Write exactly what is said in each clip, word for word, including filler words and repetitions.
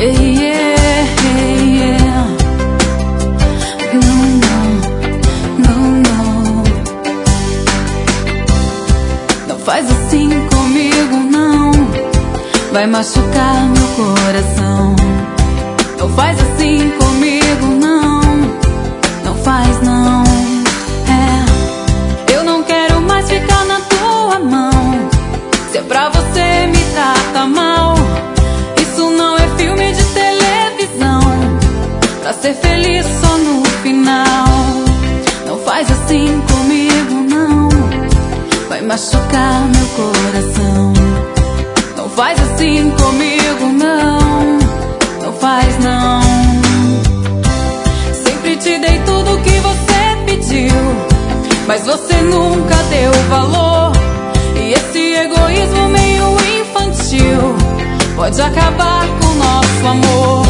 yeah, yeah. Não, não, não, não. Não faz assim comigo, não. Vai machucar meu coração. Não faz assim comigo, não. Não faz, não. É, eu não quero mais ficar na tua mão. Se é pra você me trata mal, isso não é filme de televisão, pra ser feliz só no final. Não faz assim comigo, não. Vai machucar meu coração. Não faz assim comigo, não. Não faz, não. Sempre te dei tudo que você pediu, mas você nunca deu valor. E esse egoísmo meio infantil pode acabar com o nosso amor.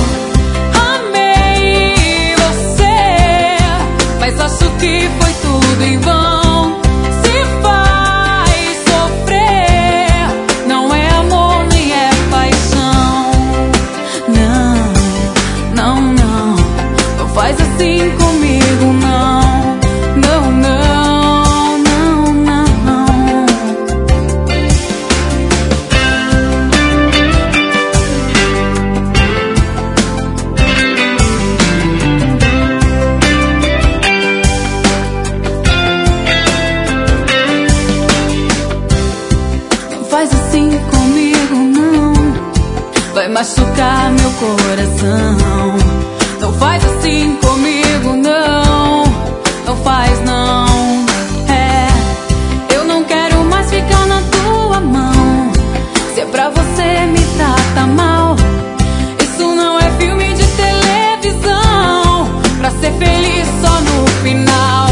Amei você, mas acho que foi tudo em vão. Se faz sofrer, não é amor nem é paixão. Não, não, não. Não faz assim comigo, não. Não, não, não, não. Não faz assim comigo, não. Vai machucar meu coração. Não faz assim comigo, não. Não faz, não. É, eu não quero mais ficar na tua mão. Se é pra você me trata mal, isso não é filme de televisão, pra ser feliz só no final.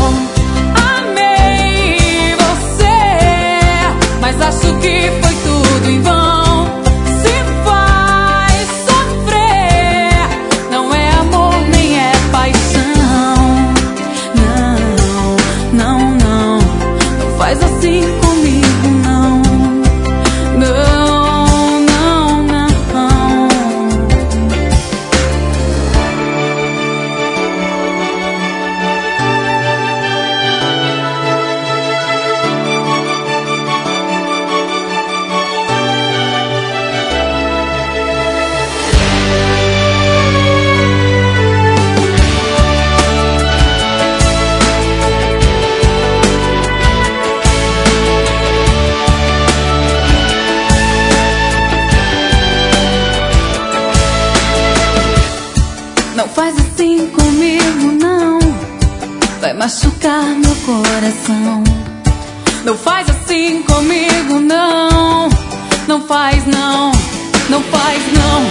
Amei você, mas acho que foi tudo em vão. Se faz sofrer, não é amor nem é paixão. Não, não, não. Não faz assim comigo, não. Não, não, não. Não faz assim comigo, não. Vai machucar meu coração. Não faz assim comigo, não. Não faz, não. Não faz, não.